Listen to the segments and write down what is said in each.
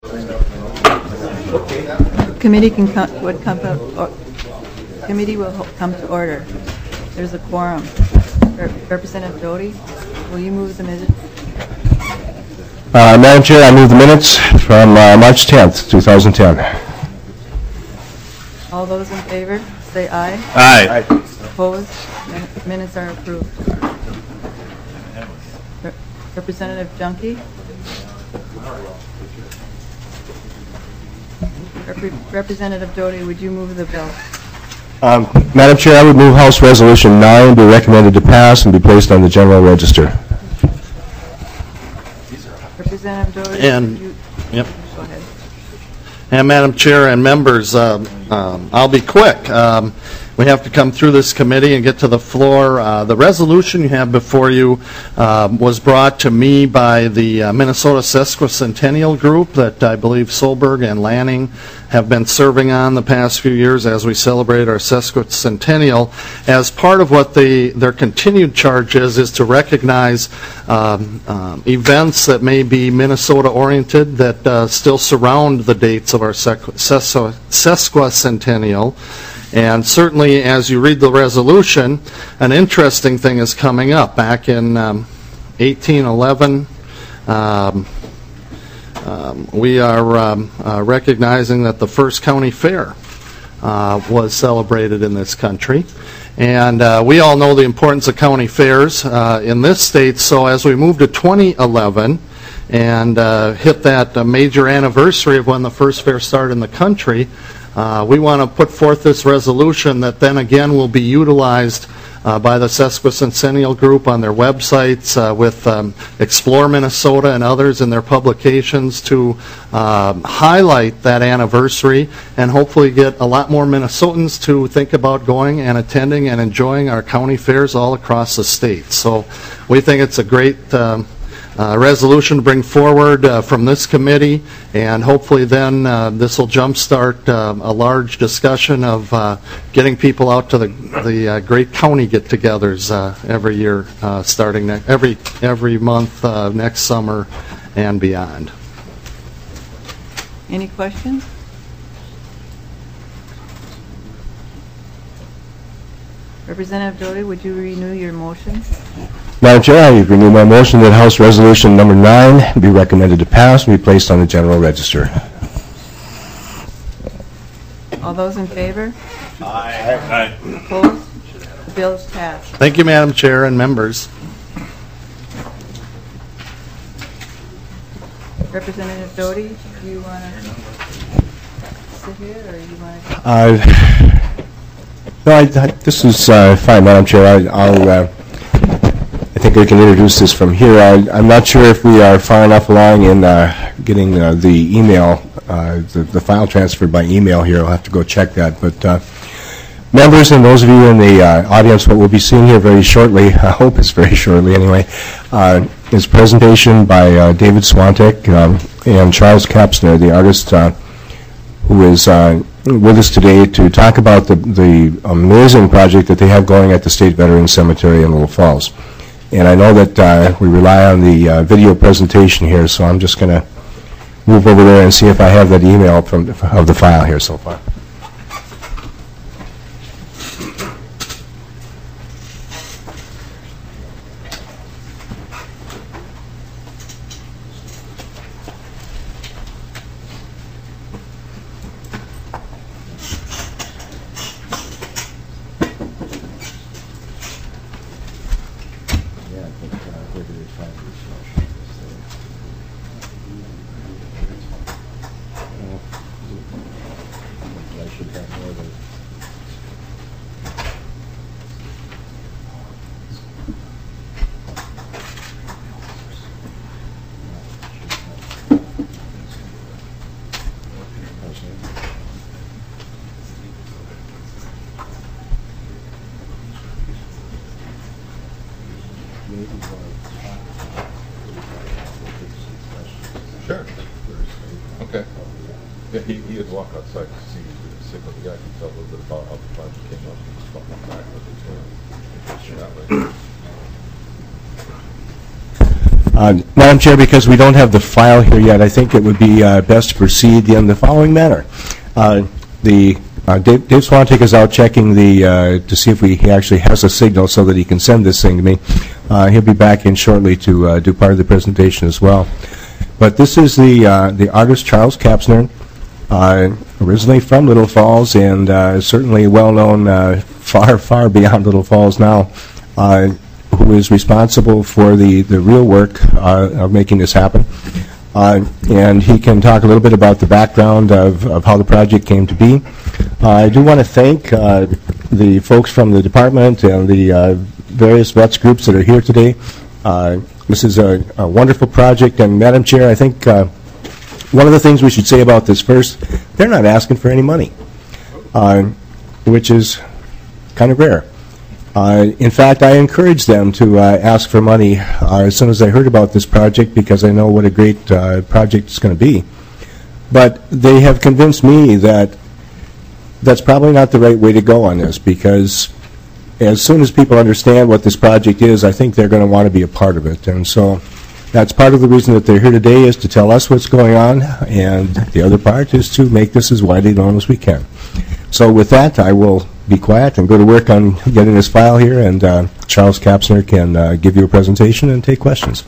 Committee committee will come to order. There's a quorum. Representative Doty, will you move the minutes? Madam Chair, I move the minutes from March 10th, 2010. All those in favor, say aye. Aye. Opposed? Minutes are approved. Representative Junkie? Representative Doty, would you move the bill? Madam Chair, I would move House Resolution 9 be recommended to pass and be placed on the General Register. Representative Doty, And, go ahead. And Madam Chair and members, I'll be quick. We have to come through this committee and get to the floor. The resolution you have before you was brought to me by the Minnesota Sesquicentennial Group that I believe Solberg and Lanning have been serving on the past few years as we celebrate our sesquicentennial. As part of what their continued charge is to recognize events that may be Minnesota-oriented that still surround the dates of our sesquicentennial. And certainly, as you read the resolution, an interesting thing is coming up. Back in 1811, we are recognizing that the first county fair was celebrated in this country. And we all know the importance of county fairs in this state. So as we move to 2011 and hit that major anniversary of when the first fair started in the country, we want to put forth this resolution that then again will be utilized by the Sesquicentennial Group on their websites with Explore Minnesota and others in their publications to highlight that anniversary and hopefully get a lot more Minnesotans to think about going and attending and enjoying our county fairs all across the state. So we think it's a great resolution to bring forward from this committee, and hopefully then this will jumpstart a large discussion of getting people out to the great county get-togethers every year, starting every month next summer and beyond. Any questions? Representative Doty, would you renew your motion? Madam Chair, I renew my motion that House Resolution number 9 be recommended to pass and be placed on the General Register. All those in favor? Aye. Opposed? The bill is passed. Thank you, Madam Chair and members. Representative Doty, do you want to sit here or you want to? No, this is fine, Madam Chair. I think we can introduce this from here. I'm not sure if we are far enough along in getting the email, the file transferred by email here. I'll have to go check that. But members and those of you in the audience, what we'll be seeing here very shortly, I hope it's very shortly anyway, is a presentation by David Swantek and Charles Kapsner, the artist who is with us today to talk about the amazing project that they have going at the State Veterans Cemetery in Little Falls. And I know that we rely on the video presentation here, so I'm just going to move over there and see if I have that email of the file here so far. Sure. Okay. Yeah, he had to walk outside to see the sick of the guy. He can tell a little bit about how the project came up. He was talking back with it. Madam Chair, because we don't have the file here yet, I think it would be best to proceed in the following manner. Dave Swantek is out checking to see if he actually has a signal so that he can send this thing to me. He'll be back in shortly to do part of the presentation as well. But this is the artist Charles Kapsner, originally from Little Falls and certainly well known far, far beyond Little Falls now, who is responsible for the real work of making this happen. And he can talk a little bit about the background of how the project came to be. I do want to thank the folks from the department and the various vets groups that are here today. This is a wonderful project, and Madam Chair, I think one of the things we should say about this first, they're not asking for any money, which is kind of rare. In fact, I encouraged them to ask for money as soon as I heard about this project because I know what a great project it's going to be. But they have convinced me that that's probably not the right way to go on this, because as soon as people understand what this project is, I think they're going to want to be a part of it. And so that's part of the reason that they're here today, is to tell us what's going on, and the other part is to make this as widely known as we can. So with that, I will be quiet and go to work on getting this file here, and Charles Kapsner can give you a presentation and take questions.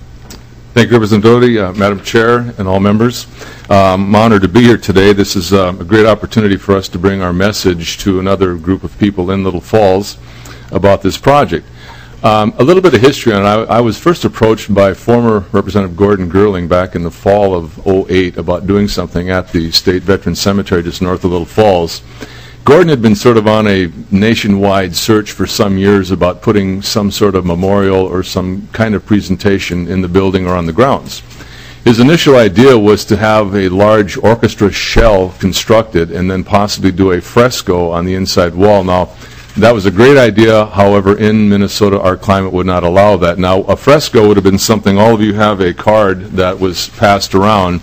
Thank you, Representative Doty, Madam Chair, and all members. I'm honored to be here today. This is a great opportunity for us to bring our message to another group of people in Little Falls about this project. A little bit of history on it. I was first approached by former Representative Gordon Gerling back in the fall of '08 about doing something at the State Veterans Cemetery just north of Little Falls. Gordon had been sort of on a nationwide search for some years about putting some sort of memorial or some kind of presentation in the building or on the grounds. His initial idea was to have a large orchestra shell constructed and then possibly do a fresco on the inside wall. Now, that was a great idea. However, in Minnesota, our climate would not allow that. Now, a fresco would have been something, all of you have a card that was passed around.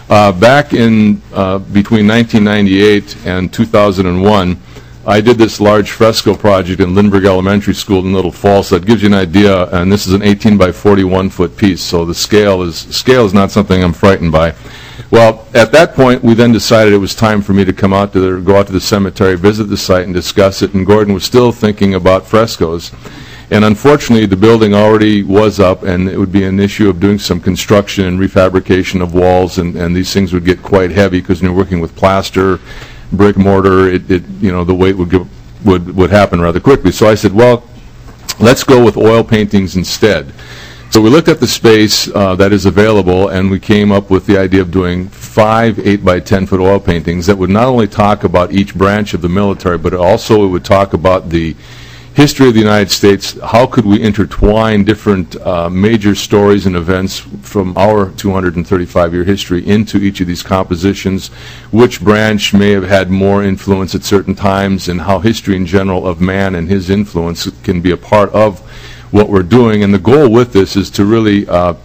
Back in between 1998 and 2001, I did this large fresco project in Lindbergh Elementary School in Little Falls. So that gives you an idea, and this is an 18 by 41 foot piece, so the scale is not something I'm frightened by. Well, at that point, we then decided it was time for me to go out to the cemetery, visit the site, and discuss it, and Gordon was still thinking about frescoes. And unfortunately, the building already was up, and it would be an issue of doing some construction and refabrication of walls, and these things would get quite heavy because when you're working with plaster, brick mortar, the weight would happen rather quickly. So I said, well, let's go with oil paintings instead. So we looked at the space that is available, and we came up with the idea of doing 5 8 by 10 foot oil paintings that would not only talk about each branch of the military, but also it would talk about the history of the United States. How could we intertwine different major stories and events from our 235-year history into each of these compositions, which branch may have had more influence at certain times, and how history in general of man and his influence can be a part of what we're doing. And the goal with this is to really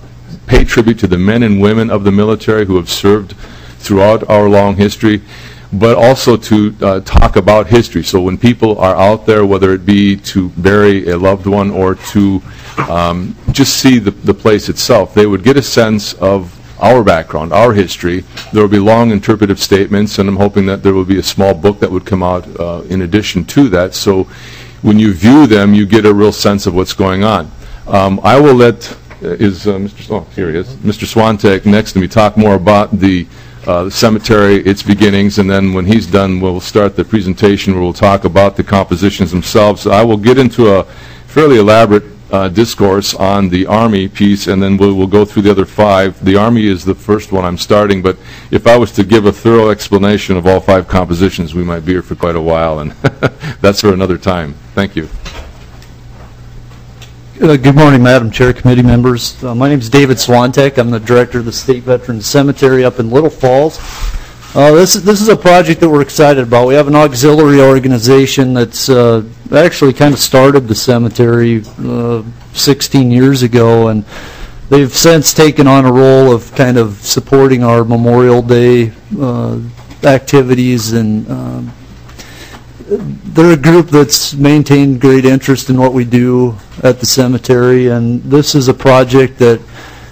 pay tribute to the men and women of the military who have served throughout our long history, but also to talk about history. So when people are out there, whether it be to bury a loved one or to just see the place itself, they would get a sense of our background, our history. There will be long interpretive statements, and I'm hoping that there will be a small book that would come out in addition to that. So when you view them, you get a real sense of what's going on. I will let Mr. Swantek next to me talk more about the cemetery, its beginnings, and then when he's done, we'll start the presentation where we'll talk about the compositions themselves. I will get into a fairly elaborate discourse on the Army piece, and then we'll go through the other 5. The Army is the first one I'm starting, but if I was to give a thorough explanation of all 5 compositions, we might be here for quite a while, and that's for another time. Thank you. Good morning, Madam Chair, committee members. My name is David Swantek. I'm the director of the State Veterans Cemetery up in Little Falls. This is a project that we're excited about. We have an auxiliary organization that's actually kind of started the cemetery 16 years ago, and they've since taken on a role of kind of supporting our Memorial Day activities, and they're a group that's maintained great interest in what we do at the cemetery, and this is a project that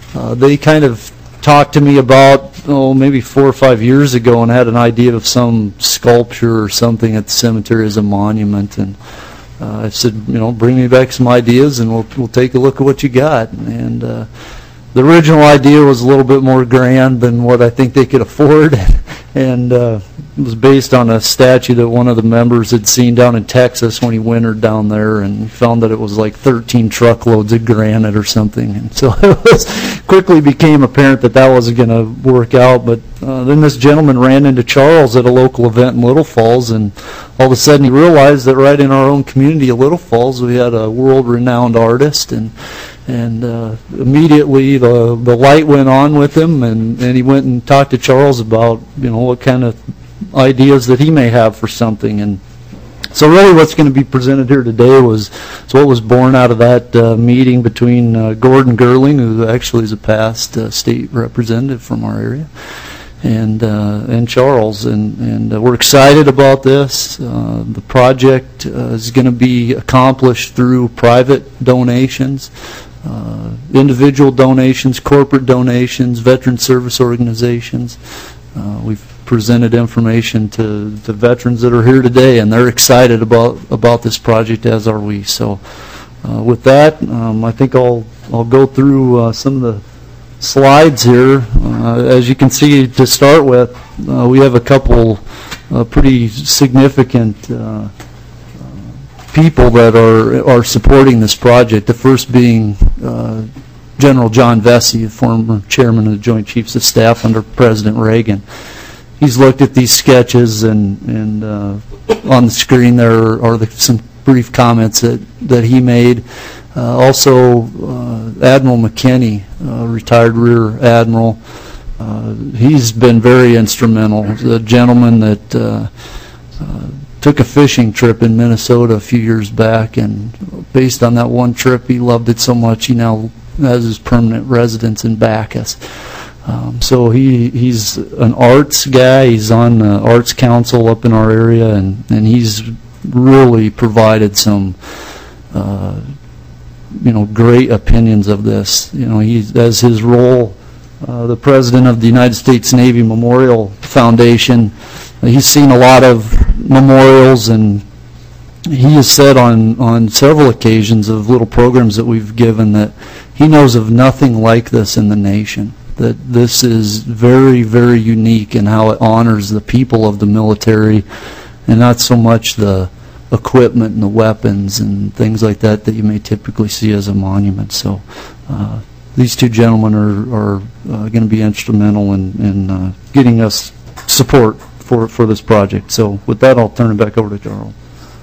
They kind of talked to me about, maybe 4 or 5 years ago, and had an idea of some sculpture or something at the cemetery as a monument. And I said, bring me back some ideas, and we'll take a look at what you got. And the original idea was a little bit more grand than what I think they could afford, and it was based on a statue that one of the members had seen down in Texas when he wintered down there, and found that it was like 13 truckloads of granite or something. And so it quickly became apparent that wasn't going to work out. But then this gentleman ran into Charles at a local event in Little Falls, and all of a sudden he realized that right in our own community of Little Falls we had a world-renowned artist, and immediately the light went on with him, and he went and talked to Charles about what kind of ideas that he may have for something. And so really what's going to be presented here today was what was born out of that meeting between Gordon Gerling, who actually is a past state representative from our area, and Charles, and we're excited about this. The project is going to be accomplished through private donations, individual donations, corporate donations, veteran service organizations. We've presented information to the veterans that are here today, and they're excited about this project, as are we. So with that, I think I'll go through some of the slides here. As you can see, to start with, we have a couple pretty significant people that are supporting this project. The first being General John Vesey, the former chairman of the Joint Chiefs of Staff under President Reagan. He's looked at these sketches, and on the screen there are some brief comments that he made. Also, Admiral McKinney, retired Rear Admiral, he's been very instrumental. The gentleman that took a fishing trip in Minnesota a few years back, and based on that one trip, he loved it so much he now has his permanent residence in Bacchus. So he's an arts guy. He's on the Arts Council up in our area, and he's really provided some great opinions of this. He, as his role, the president of the United States Navy Memorial Foundation, he's seen a lot of memorials, and he has said on several occasions of little programs that we've given that he knows of nothing like this in the nation, that this is very, very unique in how it honors the people of the military, and not so much the equipment and the weapons and things like that you may typically see as a monument. So these two gentlemen are going to be instrumental in getting us support for this project. So with that, I'll turn it back over to Charles.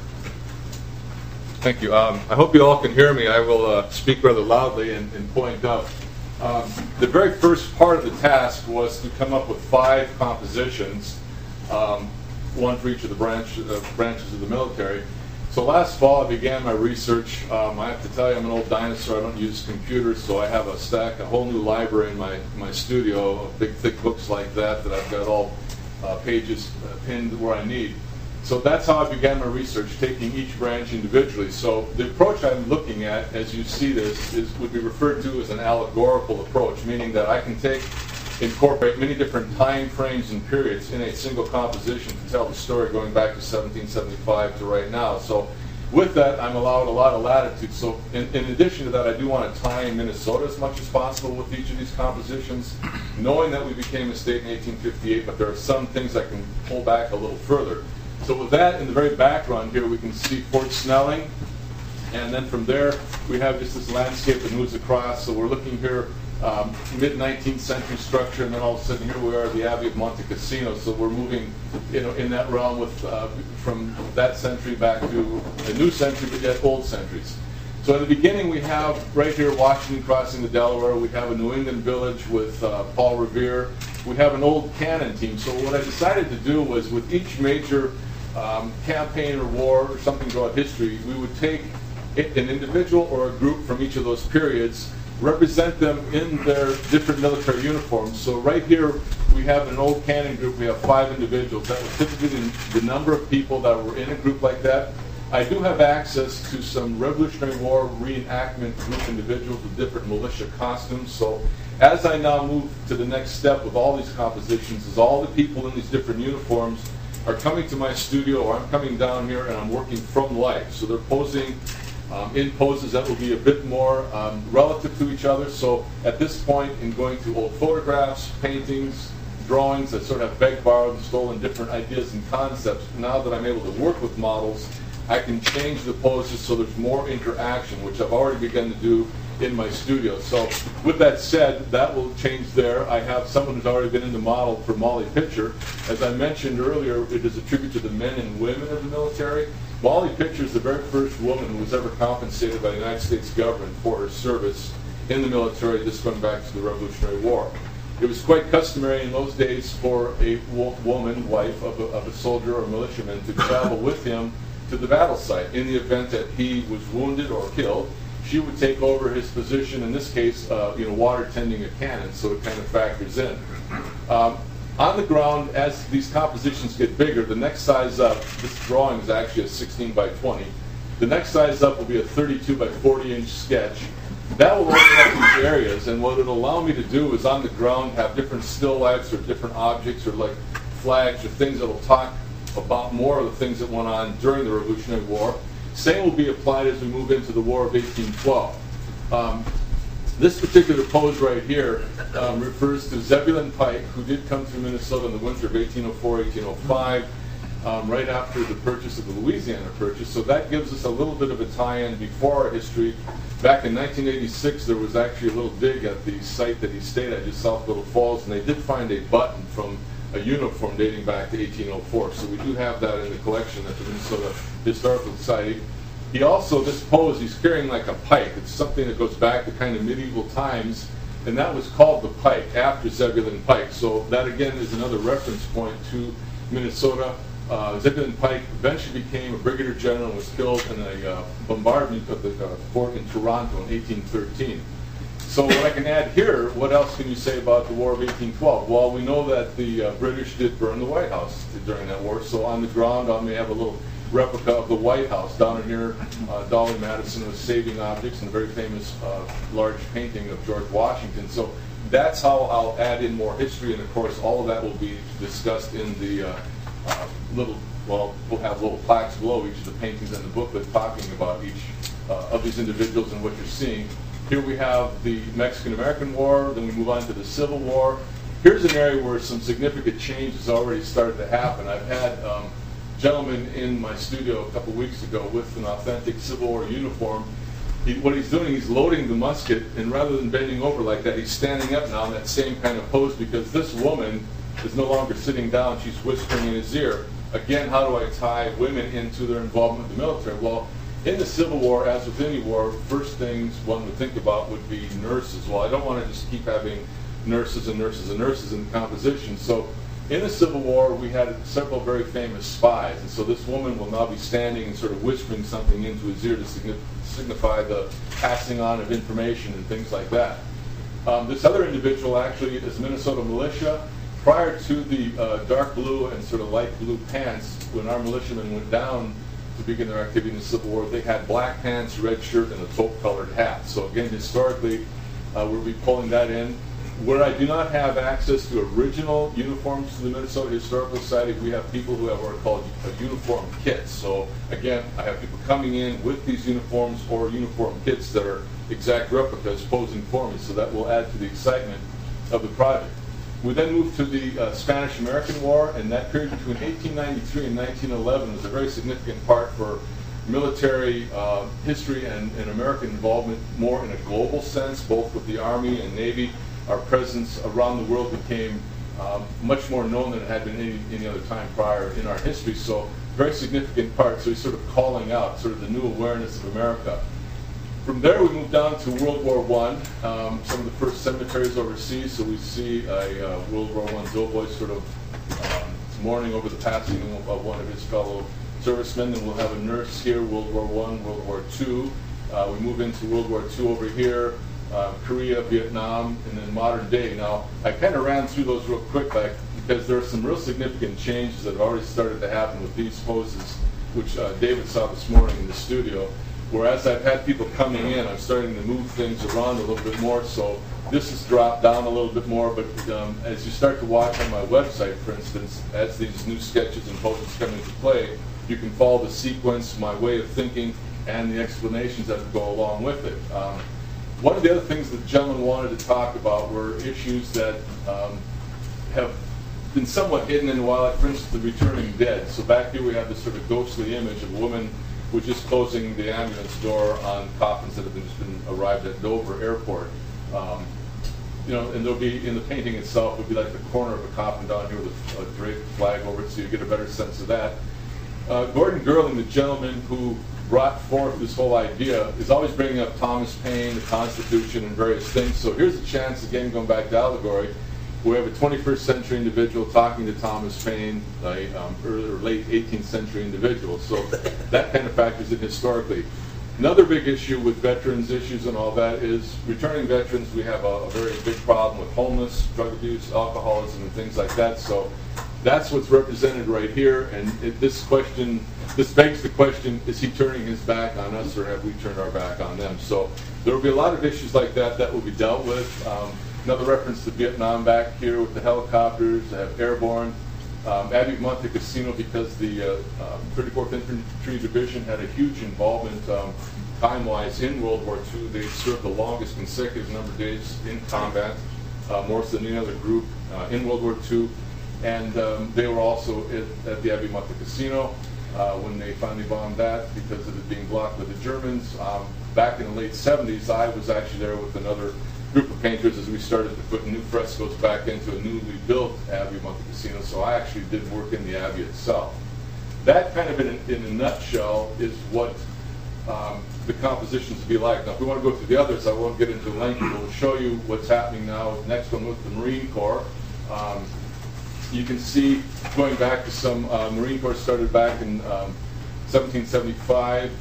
Thank you. I hope you all can hear me. I will speak rather loudly and point out. The very first part of the task was to come up with 5 compositions, one for each of the branches of the military. So last fall I began my research. I have to tell you, I'm an old dinosaur. I don't use computers, so I have a whole new library in my studio of big, thick books like that I've got all pages pinned where I need. So that's how I began my research, taking each branch individually. So the approach I'm looking at, as you see this, would be referred to as an allegorical approach, meaning that I can incorporate many different time frames and periods in a single composition to tell the story going back to 1775 to right now. So with that, I'm allowed a lot of latitude. So in addition to that, I do want to tie in Minnesota as much as possible with each of these compositions, knowing that we became a state in 1858, but there are some things I can pull back a little further. So with that in the very background here, we can see Fort Snelling, and then from there we have just this landscape that moves across. So we're looking here mid-19th century structure, and then all of a sudden here we are at the Abbey of Monte Cassino. So we're moving in that realm with from that century back to a new century, but yet old centuries. So in the beginning we have right here Washington crossing the Delaware. We have a New England village with Paul Revere. We have an old cannon team. So what I decided to do was, with each major campaign or war or something throughout history, we would take an individual or a group from each of those periods, represent them in their different military uniforms. So right here we have an old cannon group. We have 5 individuals. That was typically the number of people that were in a group like that. I do have access to some Revolutionary War reenactment group individuals with different militia costumes. So As I now move to the next step with all these compositions, is all the people in these different uniforms are coming to my studio, or I'm coming down here and I'm working from life. So they're posing in poses that will be a bit more relative to each other. So at this point, in going to old photographs, paintings, drawings that sort of have begged, borrowed, and stolen different ideas and concepts, now that I'm able to work with models, I can change the poses so there's more interaction, which I've already begun to do in my studio. So with that said, that will change there. I have someone who's already been in the model for Molly Pitcher. As I mentioned earlier, it is a tribute to the men and women of the military. Molly Pitcher is the very first woman who was ever compensated by the United States government for her service in the military, this going back to the Revolutionary War. It was quite customary in those days for a woman, wife of a soldier or militiaman, to travel with him to the battle site. In the event that he was wounded or killed, she would take over his position, in this case, water tending a cannon, so it kind of factors in. On the ground, as these compositions get bigger, the next size up, this drawing is actually a 16 by 20. The next size up will be a 32 by 40 inch sketch. That will open up these areas, and what it'll allow me to do is on the ground have different still lifes or different objects or like flags or things that will talk about more of the things that went on during the Revolutionary War. Same will be applied as we move into the War of 1812. This particular pose right here refers to Zebulon Pike, who did come through Minnesota in the winter of 1804, 1805, right after the purchase of the Louisiana Purchase. So that gives us a little bit of a tie-in before our history. Back in 1986, there was actually a little dig at the site that he stayed at, just south of Little Falls, and they did find a button from a uniform dating back to 1804. So we do have that in the collection at the Minnesota Historical Society. He also, this pose, he's carrying like a pike. It's something that goes back to kind of medieval times, and that was called the pike, after Zebulon Pike. So that, again, is another reference point to Minnesota. Zebulon Pike eventually became a brigadier general and was killed in a bombardment of the fort in Toronto in 1813. So what I can add here, what else can you say about the War of 1812? Well, we know that the British did burn the White House during that war. So on the ground, I may have a little replica of the White House. Down in here, Dolly Madison was saving objects in a very famous large painting of George Washington. So that's how I'll add in more history, and of course all of that will be discussed in the we'll have little plaques below each of the paintings in the booklet talking about each of these individuals and what you're seeing. Here we have the Mexican-American War, then we move on to the Civil War. Here's an area where some significant change has already started to happen. I've had gentleman in my studio a couple weeks ago with an authentic Civil War uniform. What he's doing, he's loading the musket, and rather than bending over like that, he's standing up now in that same kind of pose, because this woman is no longer sitting down, she's whispering in his ear. Again, how do I tie women into their involvement in the military? Well, in the Civil War, as with any war, first things one would think about would be nurses. Well, I don't want to just keep having nurses and nurses and nurses in the composition. So in the Civil War, we had several very famous spies, and so this woman will now be standing and sort of whispering something into his ear to signify the passing on of information and things like that. This other individual actually is Minnesota militia. Prior to the dark blue and sort of light blue pants, when our militiamen went down to begin their activity in the Civil War, they had black pants, red shirt, and a taupe-colored hat. So again, historically, we'll be pulling that in. Where I do not have access to original uniforms to the Minnesota Historical Society, we have people who have what are called uniform kits. So again, I have people coming in with these uniforms or uniform kits that are exact replicas posing for me, so that will add to the excitement of the project. We then move to the Spanish-American War, and that period between 1893 and 1911 was a very significant part for military history and American involvement more in a global sense, both with the Army and Navy. Our presence around the world became much more known than it had been any other time prior in our history, so very significant part, so he's sort of calling out sort of the new awareness of America. From there, we move down to World War I, some of the first cemeteries overseas. So we see a World War I doughboy sort of mourning over the passing of one of his fellow servicemen. Then we'll have a nurse here, World War I, World War II. We move into World War II over here, Korea, Vietnam, and then modern day. Now, I kind of ran through those real quick because there are some real significant changes that have already started to happen with these poses, which David saw this morning in the studio. Whereas I've had people coming in, I'm starting to move things around a little bit more, so This has dropped down a little bit more, but as you start to watch on my website, for instance, as these new sketches and poses come into play, you can follow the sequence, my way of thinking, and the explanations that go along with it. One of the other things that the gentleman wanted to talk about were issues that have been somewhat hidden in wildlife, for instance, the returning dead. So back here we have this sort of ghostly image of a woman who was just closing the ambulance door on coffins that have just been arrived at Dover Airport. You know, and there'll be, in the painting itself, would be like the corner of a coffin down here with a draped flag over it, so you get a better sense of that. Gordon Gerling, the gentleman who brought forth this whole idea, is always bringing up Thomas Paine, the Constitution, and various things. So here's a chance, again, going back to allegory, we have a 21st century individual talking to Thomas Paine, a early or late 18th century individual. So that kind of factors in historically. Another big issue with veterans issues and all that is returning veterans. We have a very big problem with homeless, drug abuse, alcoholism, and things like that. So that's what's represented right here. And this begs the question, is he turning his back on us, or have we turned our back on them? So there will be a lot of issues like that that will be dealt with. Another reference to Vietnam back here with the helicopters, they have airborne. Abbey Monte Cassino, because the 34th Infantry Division had a huge involvement time-wise in World War II. They served the longest consecutive number of days in combat, more than any other group in World War II. And they were also at the Abbey Monte Cassino when they finally bombed that because of it being blocked by the Germans. Back in the late 70s, I was actually there with another group of painters as we started to put new frescoes back into a newly built Abbey Monte Cassino, so I actually did work in the Abbey itself. That kind of in a nutshell is what the compositions will be like. Now if we want to go through the others, I won't get into length, but we'll show you what's happening now. Next one with the Marine Corps. You can see going back to some Marine Corps started back in 1775,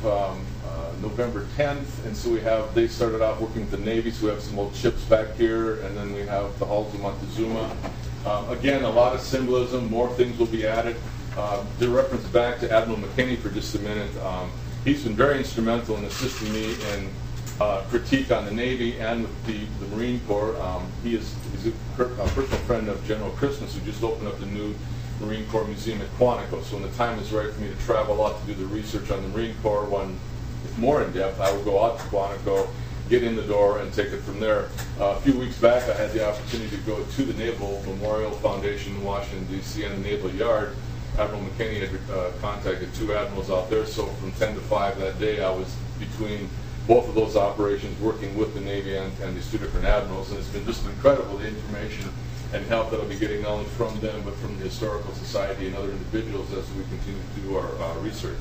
November 10th, and so they started out working with the Navy, so we have some old ships back here, and then we have the hulls of Montezuma. Again, a lot of symbolism, more things will be added. To reference back to Admiral McKinney for just a minute, he's been very instrumental in assisting me in critique on the Navy and with the Marine Corps. He's a personal friend of General Christmas, who just opened up the new Marine Corps Museum at Quantico. So when the time is right for me to travel out to do the research on the Marine Corps, one more in depth, I will go out to Quantico, get in the door, and take it from there. A few weeks back, I had the opportunity to go to the Naval Memorial Foundation in Washington, D.C., and the Naval Yard. Admiral McKinney had contacted two admirals out there, so from 10 to 5 that day, I was between both of those operations working with the Navy and these two different admirals, and it's been just incredible, the information and help that I'll be getting not only from them, but from the Historical Society and other individuals as we continue to do our research.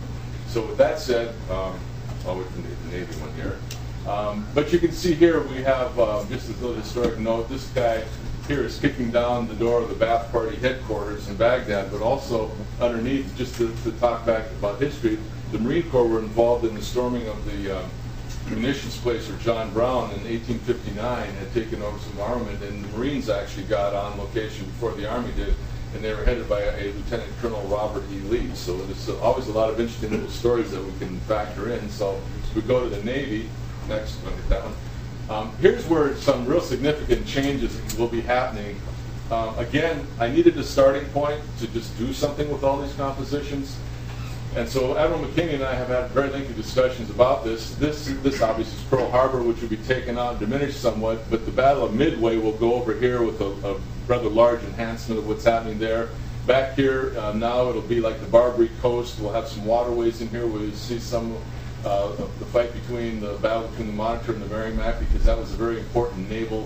So with that said, I'll wait for the Navy one here. But you can see here we have just a little historic note. This guy here is kicking down the door of the Ba'ath Party headquarters in Baghdad, but also underneath, just to talk back about history, the Marine Corps were involved in the storming of the munitions placer John Brown in 1859, had taken over some armament, and the Marines actually got on location before the Army did, and they were headed by a Lieutenant Colonel Robert E. Lee. So there's always a lot of interesting little stories that we can factor in. So we go to the Navy. Next, look at that one. Here's where some real significant changes will be happening. Again, I needed a starting point to just do something with all these compositions. And so Admiral McKinney and I have had very lengthy discussions about this. This obviously is Pearl Harbor, which will be taken out and diminished somewhat, but the Battle of Midway will go over here with a rather large enhancement of what's happening there. Back here, now it'll be like the Barbary Coast. We'll have some waterways in here where you see some of the fight between the battle between the Monitor and the Merrimack, because that was a very important naval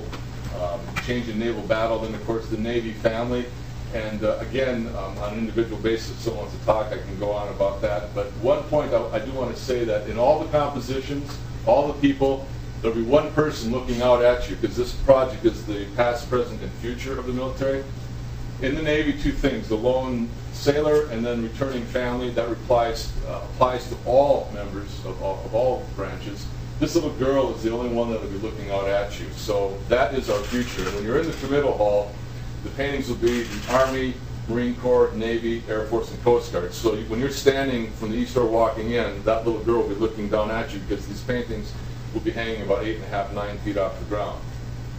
change in naval battle. Then, of course, the Navy family. And again, on an individual basis, if someone wants to talk, I can go on about that. But one point I do want to say that in all the compositions, all the people, there'll be one person looking out at you, because this project is the past, present, and future of the military. In the Navy, two things: the lone sailor and then returning family. That applies to all members of all branches. This little girl is the only one that will be looking out at you. So that is our future. When you're in the committal hall, the paintings will be the Army, Marine Corps, Navy, Air Force, and Coast Guard. So when you're standing from the east door walking in, that little girl will be looking down at you, because these paintings will be hanging about 8.5 to 9 feet off the ground.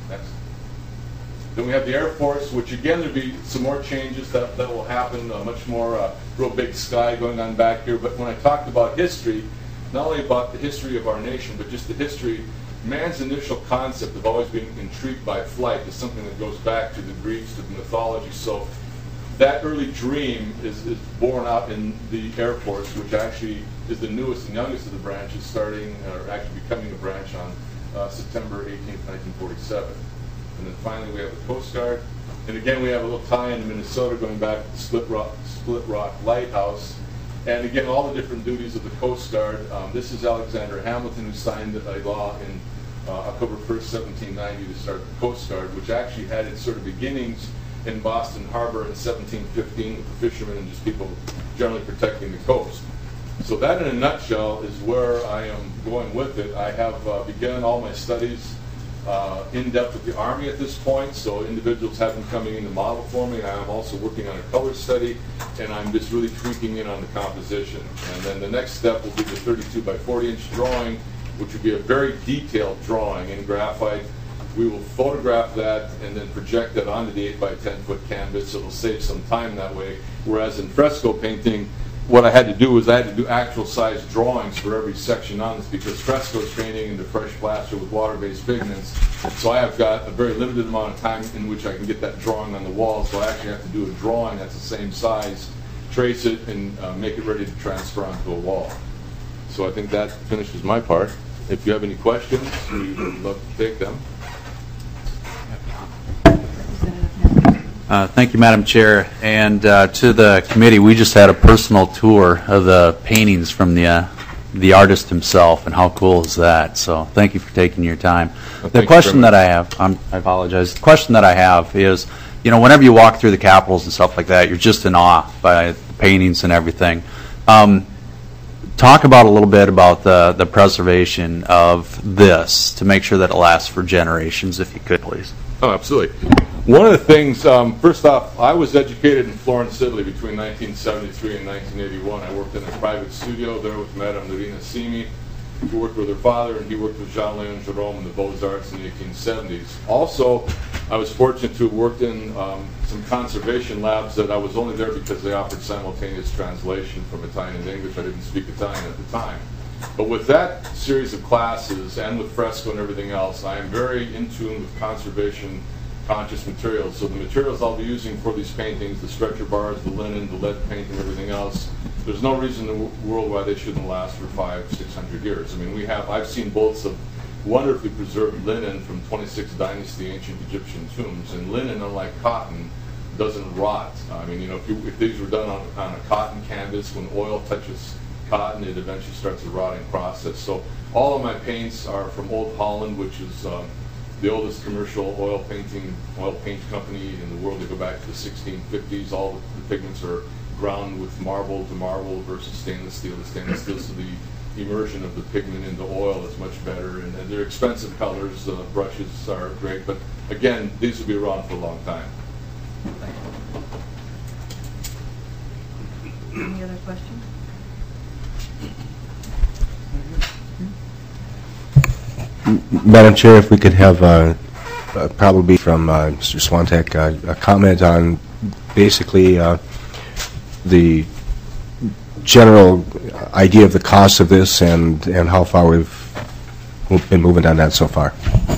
Next. Then we have the Air Force, which again there'll be some more changes that will happen, much more real big sky going on back here. But when I talked about history, not only about the history of our nation, but just the history, man's initial concept of always being intrigued by flight is something that goes back to the Greeks, to the mythology. So that early dream is born out in the Air Force, which actually is the newest and youngest of the branches, starting, or actually becoming a branch on September 18th, 1947. And then finally we have the Coast Guard. And again, we have a little tie in Minnesota going back to the Split Rock Lighthouse. And again, all the different duties of the Coast Guard. This is Alexander Hamilton, who signed a law in October 1st, 1790 to start the Coast Guard, which actually had its sort of beginnings in Boston Harbor in 1715 with the fishermen and just people generally protecting the coast. So that in a nutshell is where I am going with it. I have begun all my studies in depth with the Army at this point, so individuals have been coming in to model for me. I'm also working on a color study, and I'm just really tweaking in on the composition. And then the next step will be the 32 by 40 inch drawing, which would be a very detailed drawing in graphite. We will photograph that and then project that onto the 8 by 10 foot canvas, so it'll save some time that way. Whereas in fresco painting, what I had to do was I had to do actual size drawings for every section on this, because fresco is painting into fresh plaster with water-based pigments. So I have got a very limited amount of time in which I can get that drawing on the wall. So I actually have to do a drawing that's the same size, trace it, and make it ready to transfer onto a wall. So I think that finishes my part. If you have any questions, we would love to take them. Thank you, Madam Chair. And to the committee, we just had a personal tour of the paintings from the artist himself, and how cool is that? So thank you for taking your time. The question that I have, I apologize. The question that I have is, you know, whenever you walk through the capitals and stuff like that, you're just in awe by the paintings and everything. Talk about a little bit about the preservation of this to make sure that it lasts for generations, if you could, please. Oh, absolutely. One of the things, first off, I was educated in Florence, Italy between 1973 and 1981. I worked in a private studio there with Madame Norina Simi, who worked with her father, and he worked with Jean-Léon Gérôme in the Beaux-Arts in the 1870s. Also, I was fortunate to have worked in some conservation labs that I was only there because they offered simultaneous translation from Italian and English. I didn't speak Italian at the time. But with that series of classes and with fresco and everything else, I am very in tune with conservation conscious materials. So the materials I'll be using for these paintings, the stretcher bars, the linen, the lead paint, and everything else, there's no reason in the world why they shouldn't last for 500-600 years. I mean, I've seen bolts of wonderfully preserved linen from 26th dynasty ancient Egyptian tombs, and linen, unlike cotton, doesn't rot. I mean, you know, if these were done on a cotton canvas, when oil touches cotton, it eventually starts a rotting process. So all of my paints are from Old Holland, which is the oldest commercial oil paint company in the world. They go back to the 1650s. All the pigments are ground with marble to marble versus stainless steel to stainless steel. So the immersion of the pigment into oil is much better, and they're expensive colors. The brushes are great, but again, these will be around for a long time. Any other questions? Madam Chair, if we could have probably from Mr. Swantek a comment on basically the general idea of the cost of this and how far we've been moving on that so far.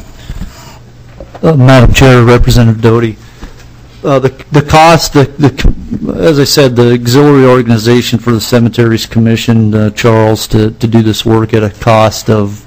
Madam Chair, Representative Doty, the cost, as I said, the auxiliary organization for the Cemeteries commissioned Charles to do this work at a cost of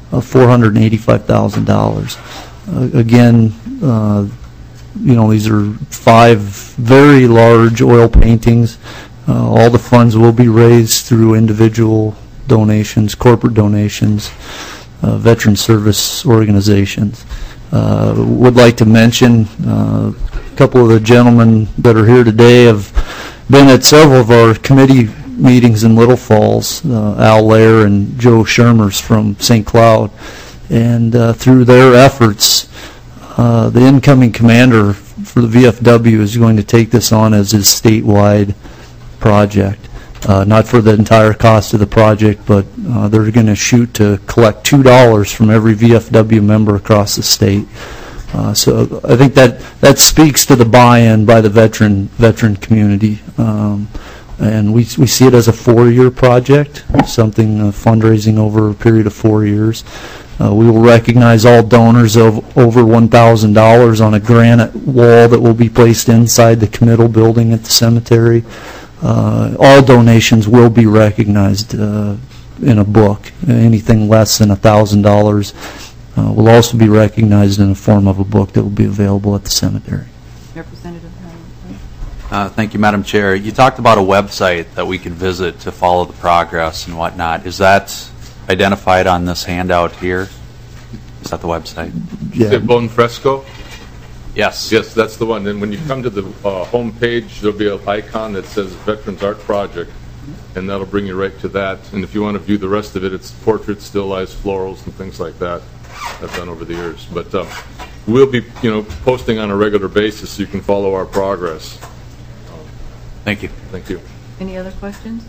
$485,000. Again, you know, these are 5 very large oil paintings. All the funds will be raised through individual donations, corporate donations, veteran service organizations. Would like to mention a couple of the gentlemen that are here today have been at several of our committee meetings in Little Falls, Al Lair and Joe Shermers from St. Cloud. And through their efforts, the incoming commander for the VFW is going to take this on as his statewide project. Not for the entire cost of the project, but they're going to shoot to collect $2 from every VFW member across the state So I think that speaks to the buy-in by the veteran community. And we see it as a 4-year project, something fundraising over a period of 4 years. We will recognize all donors of over $1,000 on a granite wall that will be placed inside the committal building at the cemetery. All donations will be recognized in a book. Anything less than $1,000 will also be recognized in the form of a book that will be available at the cemetery. Representative Hamilton. Thank you, Madam Chair. You talked about a website that we can visit to follow the progress and whatnot. Is that identified on this handout here? Is that the website? Is it Bone Fresco? Yes. Yes, that's the one. And when you come to the home page, there'll be an icon that says Veterans Art Project, and that'll bring you right to that. And if you want to view the rest of it, it's portraits, still lifes, florals, and things like that I've done over the years. But we'll be, posting on a regular basis so you can follow our progress. Thank you. Thank you. Any other questions?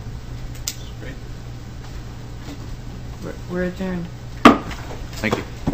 We're adjourned. Thank you.